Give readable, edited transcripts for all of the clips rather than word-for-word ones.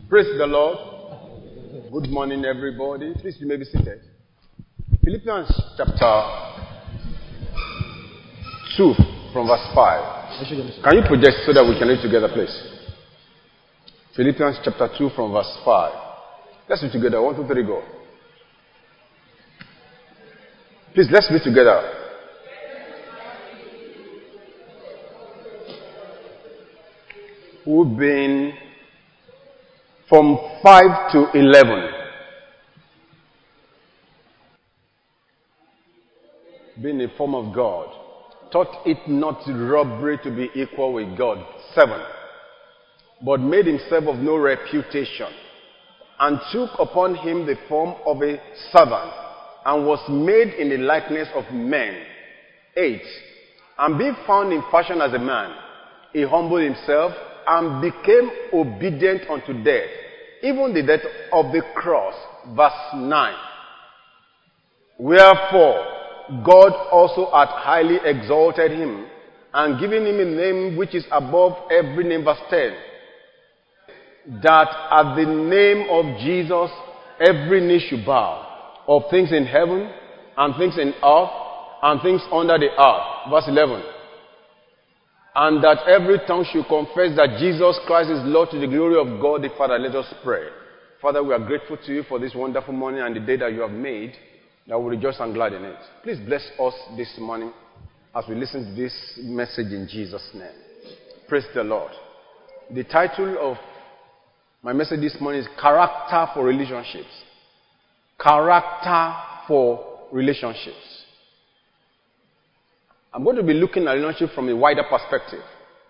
Praise the Lord. Good morning, everybody. Please, you may be seated. Philippians chapter 2 from verse 5. Can you project so that we can read together, please? Philippians chapter 2 from verse 5. Let's read together. 1, 2, 3, go. Please, let's read together. Who've been from 5 to 11. Being a form of God, thought it not robbery to be equal with God. 7. But made himself of no reputation, and took upon him the form of a servant, and was made in the likeness of men. 8. And being found in fashion as a man, he humbled himself, and became obedient unto death, even the death of the cross. Verse 9. Wherefore God also hath highly exalted him, and given him a name which is above every name. Verse 10. That at the name of Jesus every knee should bow, of things in heaven, and things in earth, and things under the earth. Verse 11. And that every tongue should confess that Jesus Christ is Lord, to the glory of God the Father. Let us pray. Father, we are grateful to you for this wonderful morning and the day that you have made, that we rejoice and glad in it. Please bless us this morning as we listen to this message in Jesus' name. Praise the Lord. The title of my message this morning is Character for Relationships. Character for Relationships. I'm going to be looking at relationship from a wider perspective.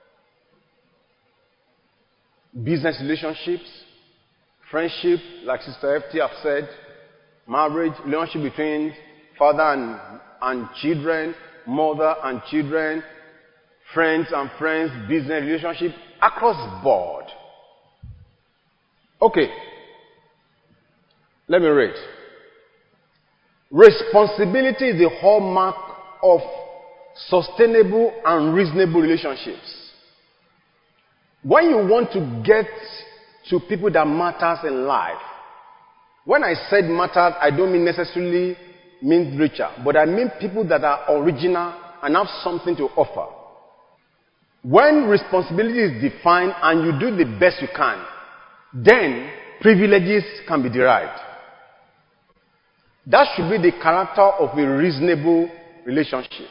Business relationships, friendship, like Sister FT have said, marriage, relationship between father and children, mother and children, friends and friends, business relationship, across board. Okay. Let me read. Responsibility is the hallmark of sustainable and reasonable relationships. When you want to get to people that matters in life, when I said matters, I don't mean necessarily mean richer, but I mean people that are original and have something to offer. When responsibility is defined and you do the best you can, then privileges can be derived. That should be the character of a reasonable relationship.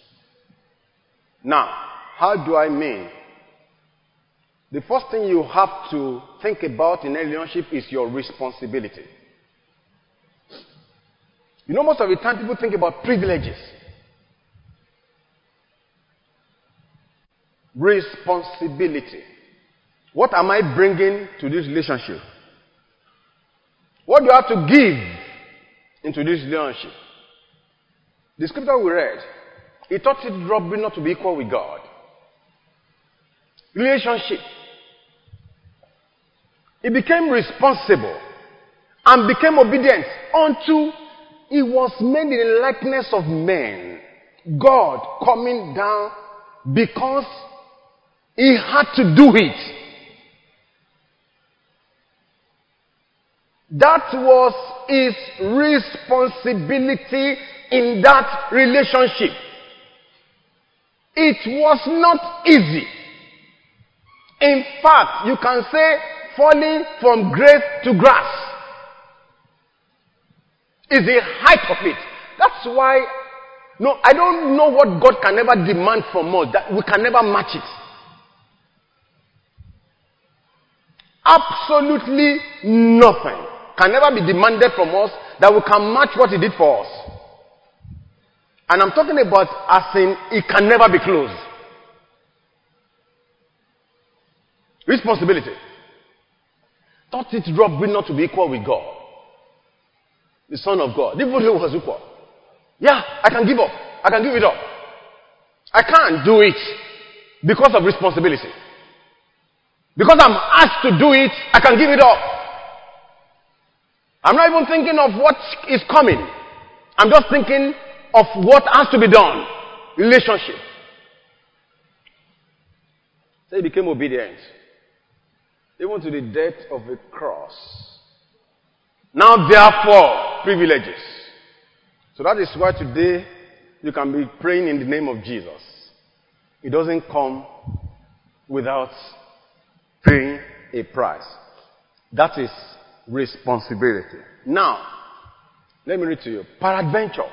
Now, how do I mean? The first thing you have to think about in a relationship is your responsibility. You know, most of the time people think about privileges. Responsibility. What am I bringing to this relationship? What do I have to give into this relationship? The scripture we read, he thought it robbery not to be equal with God. Relationship. He became responsible and became obedient unto he was made in the likeness of men. God coming down because he had to do it. That was his responsibility in that relationship. It was not easy. In fact, you can say falling from grace to grass is the height of it. That's why, no, I don't know what God can never demand from us, that we can never match it. Absolutely nothing can never be demanded from us that we can match what he did for us. And I'm talking about as in it can never be closed. Responsibility. Thought it robbery not to be equal with God. The Son of God. Even he was equal. Yeah, I can give up. I can give it up. I can't do it because of responsibility. Because I'm asked to do it, I can give it up. I'm not even thinking of what is coming. I'm just thinking of what has to be done. Relationship. So he became obedient. even to the death of a cross. Now therefore, privileges. So that is why today you can be praying in the name of Jesus. It doesn't come without paying a price. That is responsibility. Now, let me read to you. Peradventure,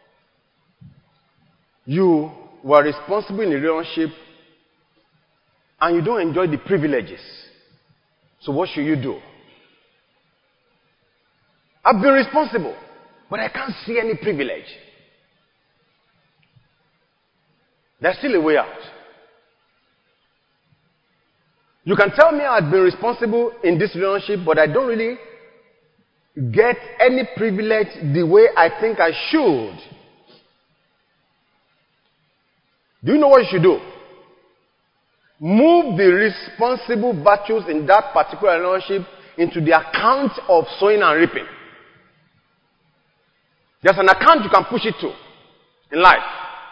you were responsible in a relationship and you don't enjoy the privileges. So what should you do? I've been responsible, but I can't see any privilege. There's still a way out. You can tell me I've been responsible in this relationship, but I don't really get any privilege the way I think I should. Do you know what you should do? Move the responsible virtues in that particular relationship into the account of sowing and reaping. There's an account you can push it to in life.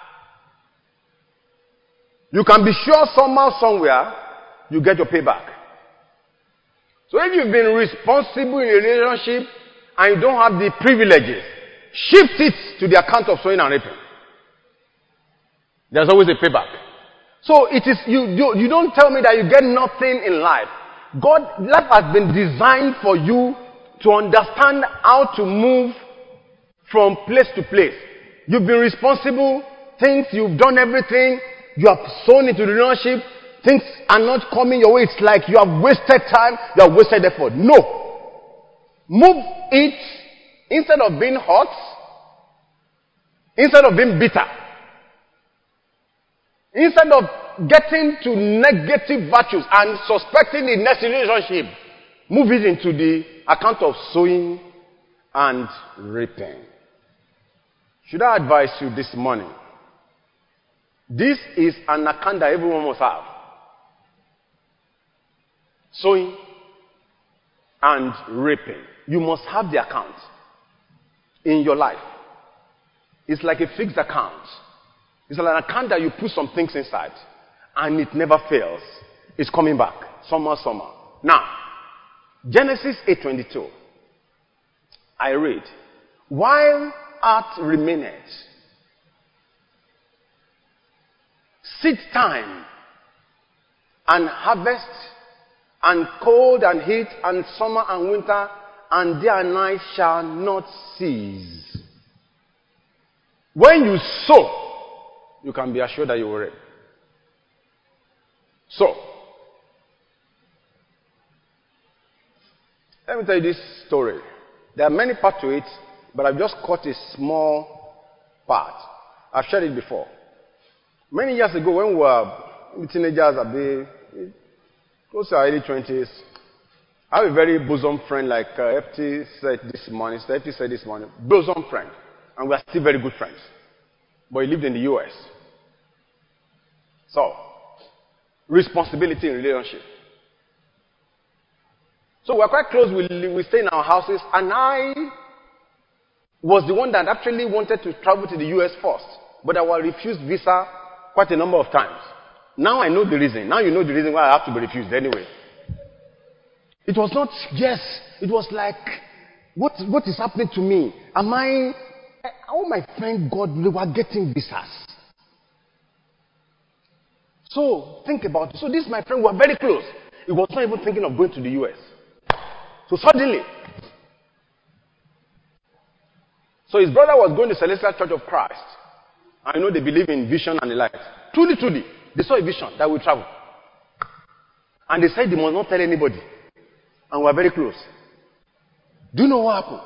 You can be sure somehow, somewhere, you get your payback. So if you've been responsible in a relationship and you don't have the privileges, shift it to the account of sowing and reaping. There's always a payback. So it is you don't tell me that you get nothing in life. Life has been designed for you to understand how to move from place to place. You've been responsible, you've done everything, you have sown into the relationship, things are not coming your way. It's like you have wasted time, you have wasted effort. No. Move it instead of being hot, instead of being bitter. Instead of getting to negative virtues and suspecting the next relationship, move it into the account of sowing and reaping. Should I advise you this morning? This is an account that everyone must have. Sowing and reaping. You must have the account in your life. It's like a fixed account. It's like an account that you put some things inside and it never fails. It's coming back. Summer. Now, Genesis 8:22. I read, while earth remaineth, seed time and harvest and cold and heat and summer and winter and day and night shall not cease. When you sow, you can be assured that you will reap. So, let me tell you this story. There are many parts to it, but I've just caught a small part. I've shared it before. Many years ago, when we were teenagers, close to our early 20s, I have a very bosom friend, like FT said this morning. Bosom friend. And we are still very good friends. But he lived in the US. So, responsibility in relationship. So we're quite close. We stay in our houses. And I was the one that actually wanted to travel to the US first. But I was refused visa quite a number of times. Now I know the reason. Now you know the reason why I have to be refused anyway. It was not, yes. It was like, what is happening to me? All my friends they were getting visas. So, think about it. So this, my friend, were very close. He was not even thinking of going to the US. So suddenly, so his brother was going to Celestial Church of Christ. I know they believe in vision and the light. Truly, they saw a vision that will travel. And they said they must not tell anybody. And we were very close. Do you know what happened?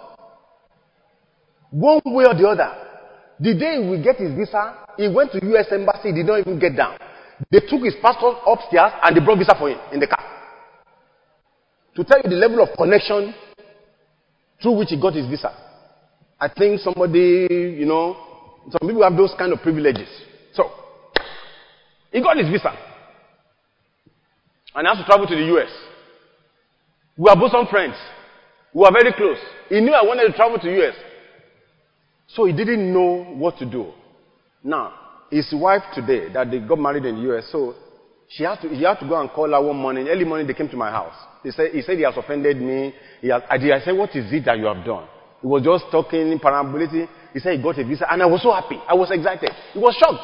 One way or the other, the day we get his visa, he went to US Embassy, he did not even get down. They took his passport upstairs and they brought visa for him in the car. To tell you the level of connection through which he got his visa. I think somebody, some people have those kind of privileges. So, he got his visa. And he has to travel to the US. We are both some friends. We are very close. He knew I wanted to travel to the US. So he didn't know what to do. Now, his wife today, that they got married in the US, so He had to go and call her one morning. Early morning, they came to my house. He said he has offended me. I said, what is it that you have done? He was just talking in parability. He said he got a visa, and I was so happy. I was excited. He was shocked.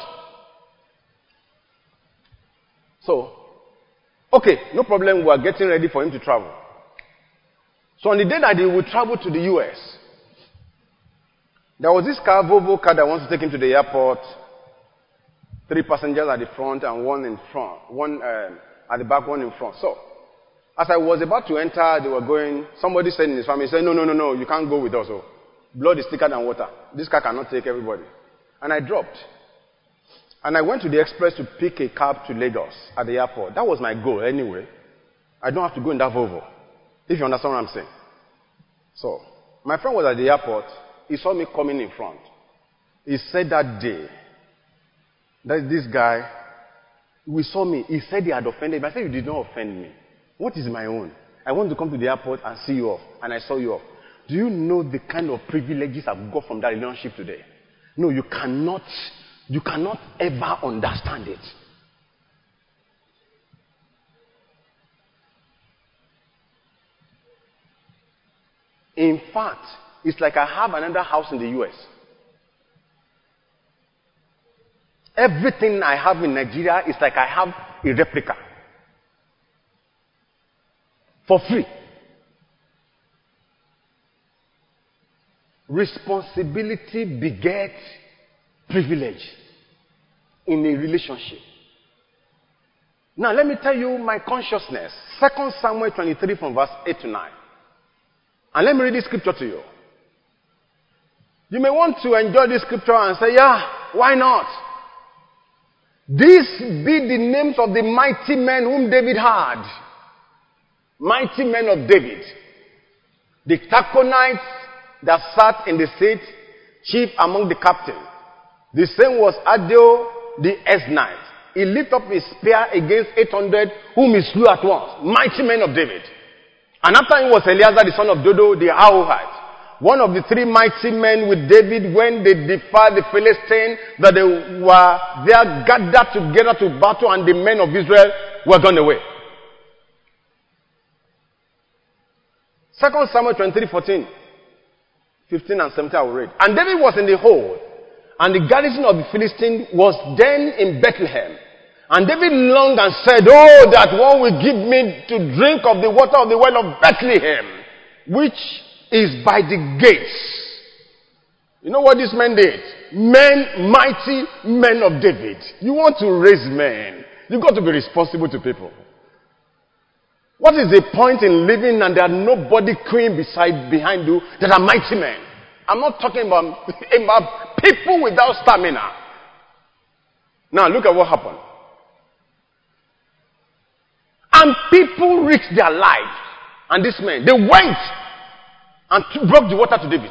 So, okay, no problem. We are getting ready for him to travel. So on the day that he would travel to the US, there was this car, Volvo car, that wants to take him to the airport. 3 passengers at the front and one in front. One at the back, one in front. So, as I was about to enter, they were going. Somebody said in his family, said, no, you can't go with us. Oh. Blood is thicker than water. This car cannot take everybody. And I dropped. And I went to the express to pick a cab to Lagos at the airport. That was my goal anyway. I don't have to go in that Volvo. If you understand what I'm saying. So, my friend was at the airport. He saw me coming in front. He said that day, that this guy, we saw me. He said he had offended me. I said, you did not offend me. What is my own? I want to come to the airport and see you off. And I saw you off. Do you know the kind of privileges I've got from that relationship today? No, you cannot ever understand it. In fact, it's like I have another house in the US. Everything I have in Nigeria is like I have a replica. For free. Responsibility begets privilege in a relationship. Now let me tell you my consciousness. 2 Samuel 23 from verse 8 to 9. And let me read this scripture to you. You may want to enjoy this scripture and say, yeah, why not? These be the names of the mighty men whom David had. Mighty men of David. The Tachonites that sat in the seat, chief among the captains. The same was Adeo the Esnite. He lifted up his spear against 800 whom he slew at once. Mighty men of David. And after him was Eleazar the son of Dodo the Ahohite. One of the 3 mighty men with David when they defied the Philistines, that they were there gathered together to battle, and the men of Israel were gone away. 2 Samuel 23:14, 15 and 17 I will read. And David was in the hold, and the garrison of the Philistines was then in Bethlehem. And David longed and said, oh, that one will give me to drink of the water of the well of Bethlehem, which is by the gates. You know what these men did? Men, mighty men of David. You want to raise men. You've got to be responsible to people. What is the point in living and there are nobody queuing behind you that are mighty men? I'm not talking about people without stamina. Now look at what happened. And people risked their lives. And these men, they went and brought the water to David.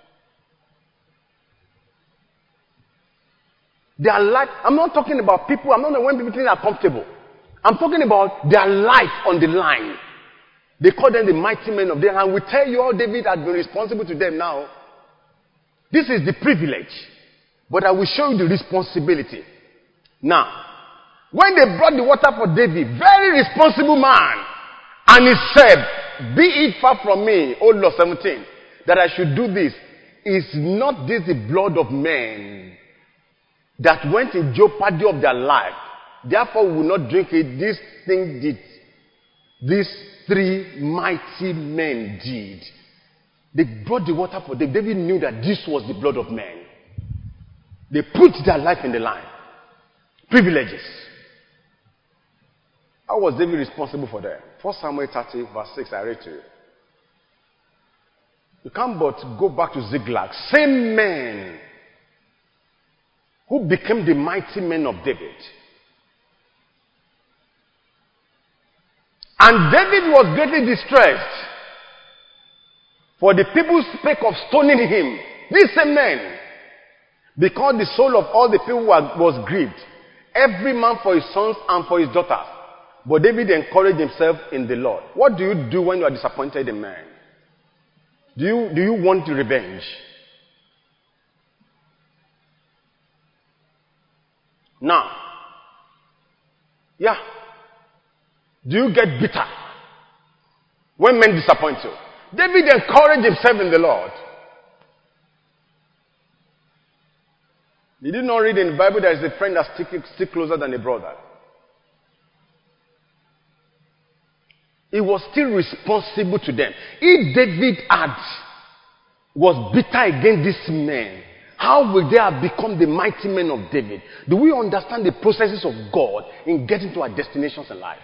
Their life, I'm not talking about people, I'm not when people think they're comfortable. I'm talking about their life on the line. They call them the mighty men of David. And we tell you how David had been responsible to them now. This is the privilege. But I will show you the responsibility. Now, when they brought the water for David, very responsible man. And he said, be it far from me, O Lord 17, that I should do this. Is not this the blood of men that went in jeopardy of their life? Therefore we will not drink it. This thing did. These 3 mighty men did. They brought the water for David. David knew that this was the blood of men. They put their life in the line. Privileges. How was David responsible for them? 1 Samuel 30 verse 6 I read to you. You can't but go back to Ziklag. Same men who became the mighty men of David. And David was greatly distressed, for the people spake of stoning him. These same men. Because the soul of all the people was grieved. Every man for his sons and for his daughters. But David encouraged himself in the Lord. What do you do when you are disappointed in man? Do you want revenge? Now, yeah, Do you get bitter when men disappoint you? David encouraged himself in the Lord. Did you not read in the Bible there is a friend that sticks closer than a brother? He was still responsible to them. If David was bitter against these men, how will they have become the mighty men of David? Do we understand the processes of God in getting to our destinations in life?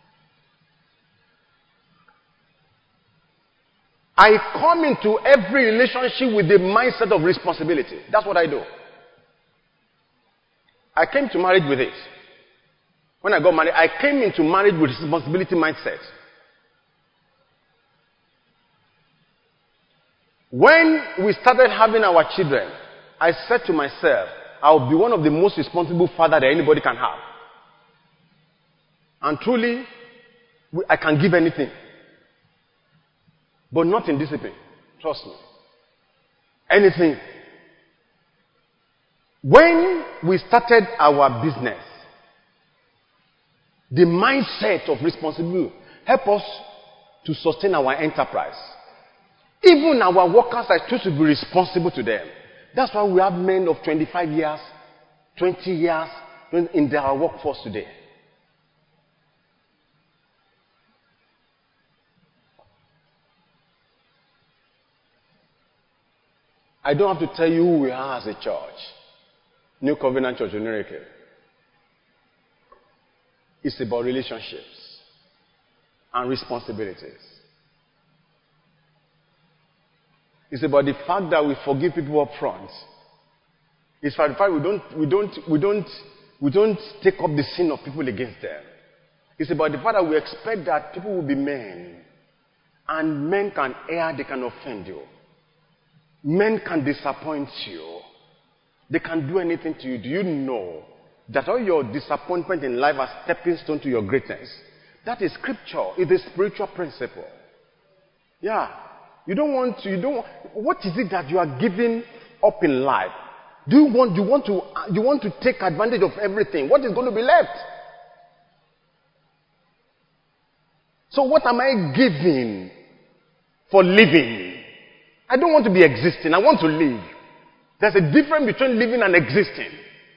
I come into every relationship with the mindset of responsibility. That's what I do. I came to marriage with it. When I got married, I came into marriage with responsibility mindset. When we started having our children, I said to myself, I'll be one of the most responsible fathers that anybody can have. And truly, I can give anything. But not in discipline. Trust me. Anything. When we started our business, the mindset of responsibility helped us to sustain our enterprise. Even our workers are supposed to be responsible to them. That's why we have men of 25 years, 20 years in their workforce today. I don't have to tell you who we are as a church. New Covenant Church in Onírèké. It's about relationships and responsibilities. It's about the fact that we forgive people up front. It's about the fact we don't take up the sin of people against them. It's about the fact that we expect that people will be men. And men can err, they can offend you. Men can disappoint you. They can do anything to you. Do you know that all your disappointment in life are stepping stone to your greatness? That is scripture. It is spiritual principle. Yeah. What is it that you are giving up in life? You want to take advantage of everything. What is going to be left? So what am I giving for living? I don't want to be existing. I want to live. There's a difference between living and existing.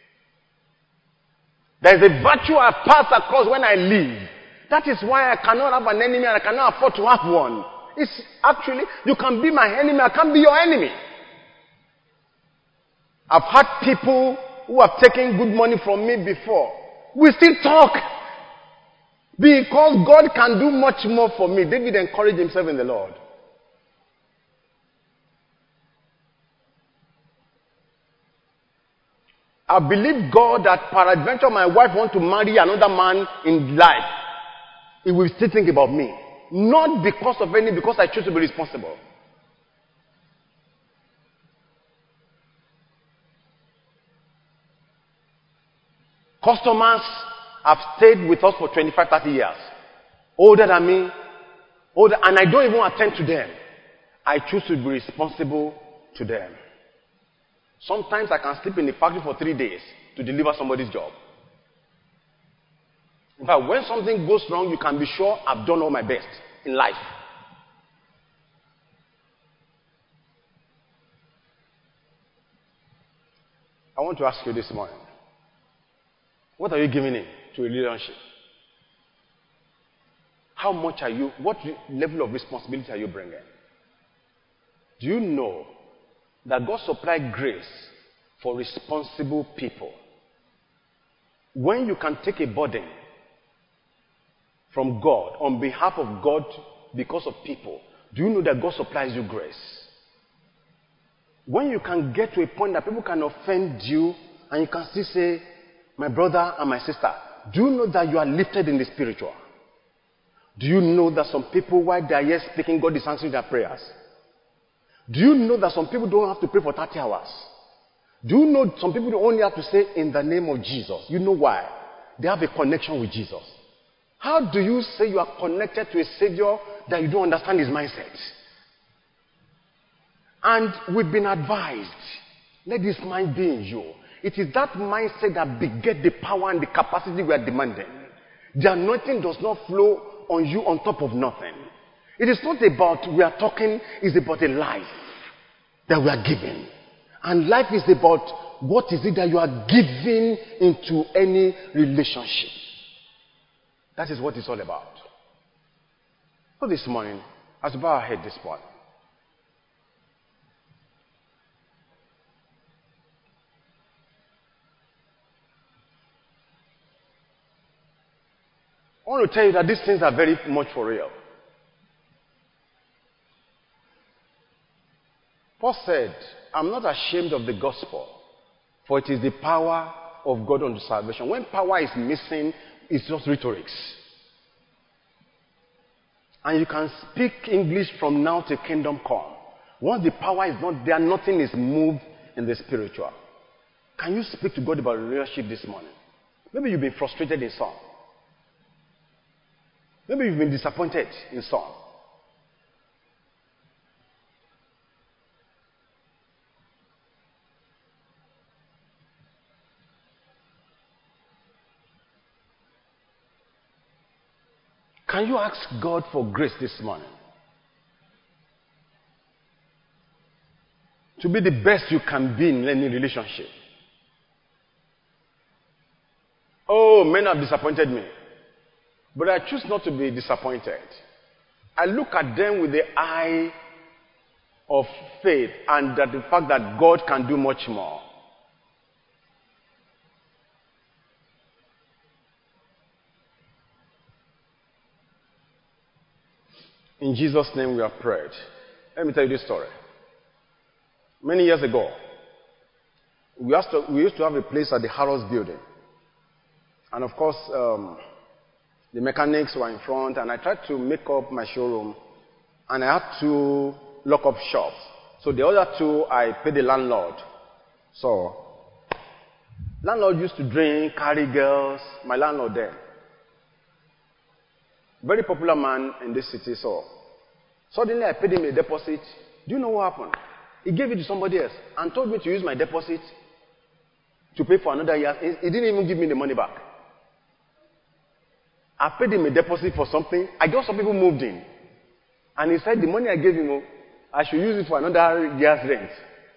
There's a virtue I pass across when I live. That is why I cannot have an enemy and I cannot afford to have one. It's actually, you can be my enemy, I can't be your enemy. I've had people who have taken good money from me before. We still talk. Because God can do much more for me. David encouraged himself in the Lord. I believe God that peradventure my wife wants to marry another man in life. He will still think about me. Not because I choose to be responsible. Customers have stayed with us for 25, 30 years. Older than me. And I don't even attend to them. I choose to be responsible to them. Sometimes I can sleep in the factory for 3 days to deliver somebody's job. In fact, when something goes wrong, you can be sure I've done all my best in life. I want to ask you this morning, what are you giving in to a relationship? What level of responsibility are you bringing? Do you know that God supplied grace for responsible people? When you can take a burden from God on behalf of God because of people, do you know that God supplies you grace? When you can get to a point that people can offend you and you can still say, my brother and my sister, do you know that you are lifted in the spiritual? Do you know that some people, while they are here speaking, God is answering their prayers? Do you know that some people don't have to pray for 30 hours? Do you know some people only have to say, in the name of Jesus? You know why? They have a connection with Jesus. How do you say you are connected to a Savior that you don't understand his mindset? And we've been advised, let this mind be in you. It is that mindset that begets the power and the capacity we are demanding. The anointing does not flow on you on top of nothing. It is not about we are talking, it's about a life that we are giving. And life is about what is it that you are giving into any relationship. That is what it's all about. So this morning, as we bow our head this morning, I want to tell you that these things are very much for real. Paul said, I'm not ashamed of the gospel, for it is the power of God unto salvation. When power is missing, it's just rhetorics. And you can speak English from now to kingdom come. Once the power is not there, nothing is moved in the spiritual. Can you speak to God about relationship this morning? Maybe you've been frustrated in some. Maybe you've been disappointed in some. Can you ask God for grace this morning? To be the best you can be in any relationship. Oh, men have disappointed me. But I choose not to be disappointed. I look at them with the eye of faith and that the fact that God can do much more. In Jesus' name we have prayed. Let me tell you this story. Many years ago, we used to have a place at the Harrods building. And of course, the mechanics were in front, and I tried to make up my showroom, and I had to lock up shops. So the other two, I paid the landlord. So, landlord used to drink, carry girls, my landlord then. Very popular man in this city, so suddenly I paid him a deposit. Do you know what happened? He gave it to somebody else and told me to use my deposit to pay for another year. He didn't even give me the money back. I paid him a deposit for something. I got some people moved in. And he said the money I gave him, I should use it for another year's rent.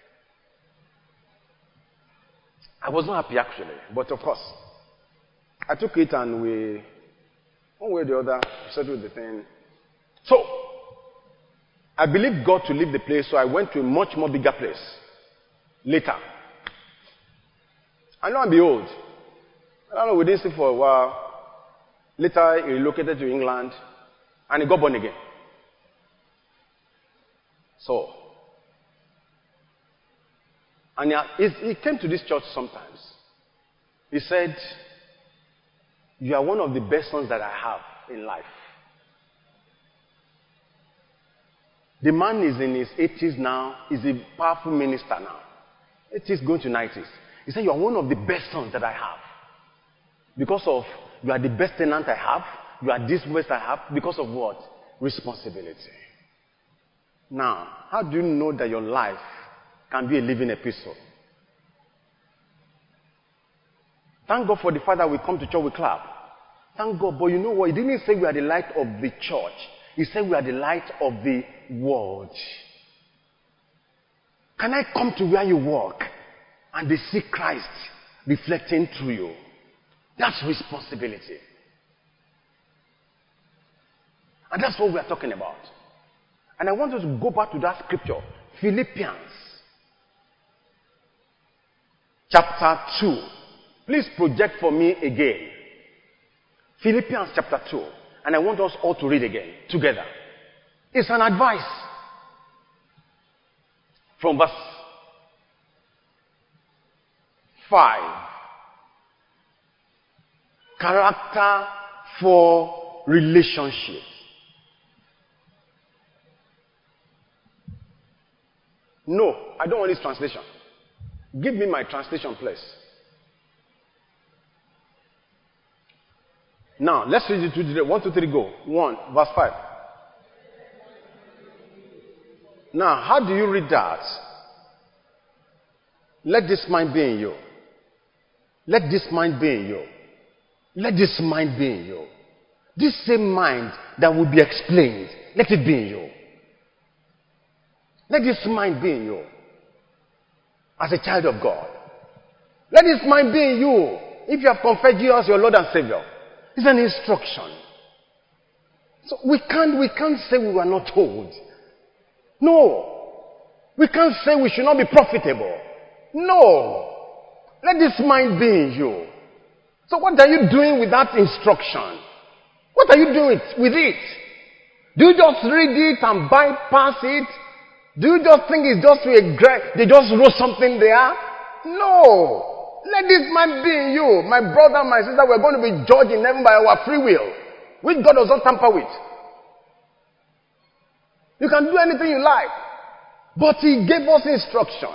I was not happy actually, but of course, I took it and we, one way or the other, settled the thing. So, I believed God to leave the place, so I went to a much more bigger place later. And lo and behold, I don't know, we didn't see for a while. Later, he relocated to England, and he got born again. So, and he came to this church sometimes. He said, you are one of the best sons that I have in life. The man is in his 80s now. He's a powerful minister now. 80s going to 90s. He said, you are one of the best sons that I have. Because of, you are the best tenant I have. You are this best I have. Because of what? Responsibility. Now, how do you know that your life can be a living epistle? Thank God for the fact that we come to church, we clap. Thank God. But you know what? He didn't say we are the light of the church. He said we are the light of the world. Can I come to where you walk and they see Christ reflecting through you? That's responsibility. And that's what we are talking about. And I want us to go back to that scripture, Philippians chapter 2. Please project for me again. Philippians chapter 2. And I want us all to read again, together. It's an advice. From verse 5. Character for relationships. No, I don't want this translation. Give me my translation, please. Now, let's read it today. 1, 2, 3, go. 1, verse 5. Now, how do you read that? Let this mind be in you. Let this mind be in you. Let this mind be in you. This same mind that will be explained, let it be in you. Let this mind be in you as a child of God. Let this mind be in you if you have confessed Jesus as your Lord and Savior. It's an instruction. So we can't say we were not told. No. We can't say we should not be profitable. No. Let this mind be in you. So what are you doing with that instruction? What are you doing with it? Do you just read it and bypass it? Do you just think it's just they just wrote something there? No. Let this mind be in you. My brother, my sister, we're going to be judged in heaven by our free will, which God does not tamper with. You can do anything you like. But He gave us instruction.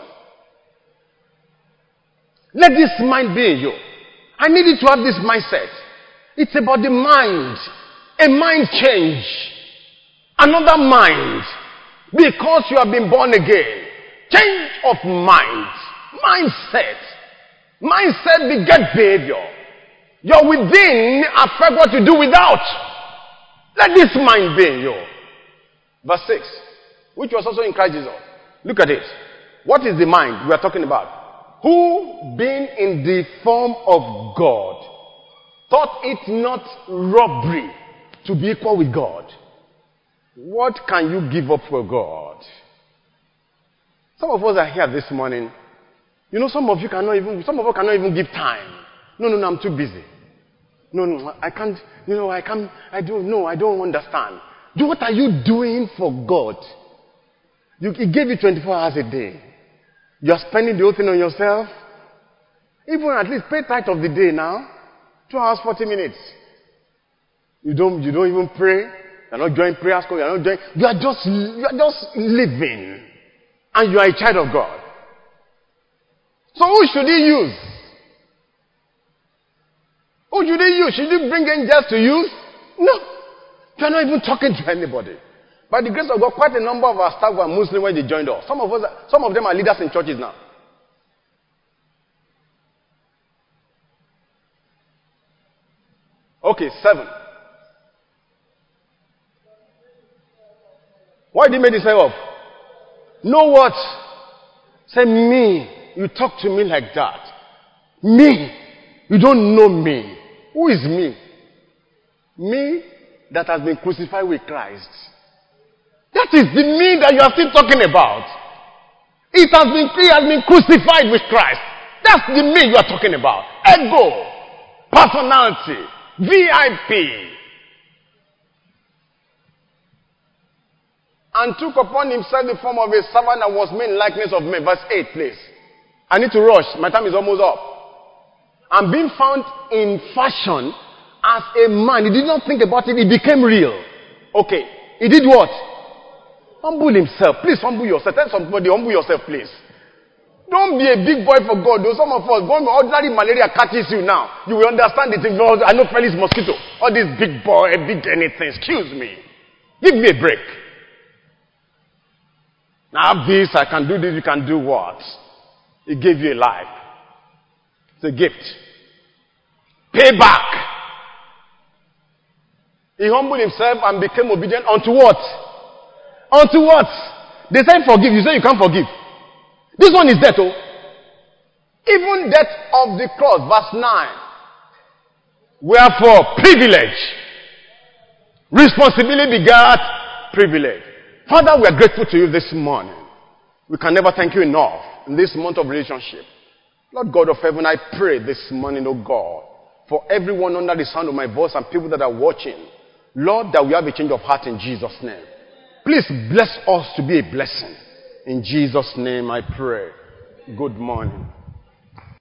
Let this mind be in you. I need you to have this mindset. It's about the mind. A mind change. Another mind. Because you have been born again. Change of mind. Mindset. Mindset begets behavior. Your within affect what you do without. Let this mind be in you. Verse 6. Which was also in Christ Jesus. Look at it. What is the mind we are talking about? Who, being in the form of God, thought it not robbery to be equal with God. What can you give up for God? Some of us are here this morning. You know, some of us cannot even give time. No, I'm too busy. No, I can't, I don't understand. What are you doing for God? He gave you 24 hours a day. You're spending the whole thing on yourself. Even at least pay tithe of the day now. 2 hours, 40 minutes. You don't even pray. You're not joining prayer school. You are just living. And you are a child of God. So who should He use? Who should He use? Should He bring angels to use? No. You're not even talking to anybody. By the grace of God, quite a number of our staff were Muslim when they joined us. Some of them are leaders in churches now. Okay, 7. Why did He make himself up? Know what? Say me. You talk to me like that. Me. You don't know me. Who is me? Me that has been crucified with Christ. That is the me that you are still talking about. He has been crucified with Christ. That's the me you are talking about. Ego, personality, VIP. And took upon Himself the form of a servant and was made in likeness of men. Verse 8, please. I need to rush. My time is almost up. And being found in fashion as a man. He did not think about it. It became real. Okay. He did what? Humble Himself. Please humble yourself. Tell somebody, humble yourself, please. Don't be a big boy for God. Though some of us, going ordinary malaria catches you now. You will understand it. I know Felix mosquito. All these big boy, big anything. Excuse me. Give me a break. Now I have this, I can do this, you can do what? He gave you a life. It's a gift. Pay back. He humbled Himself and became obedient unto what? Unto what? They say forgive. You say you can't forgive. This one is death, oh. Even death of the cross, verse 9. Wherefore, privilege. Responsibility begat privilege. Father, we are grateful to you this morning. We can never thank you enough in this month of relationship. Lord God of heaven, I pray this morning, oh God, for everyone under the sound of my voice and people that are watching. Lord, that we have a change of heart in Jesus' name. Please bless us to be a blessing. In Jesus' name I pray. Good morning.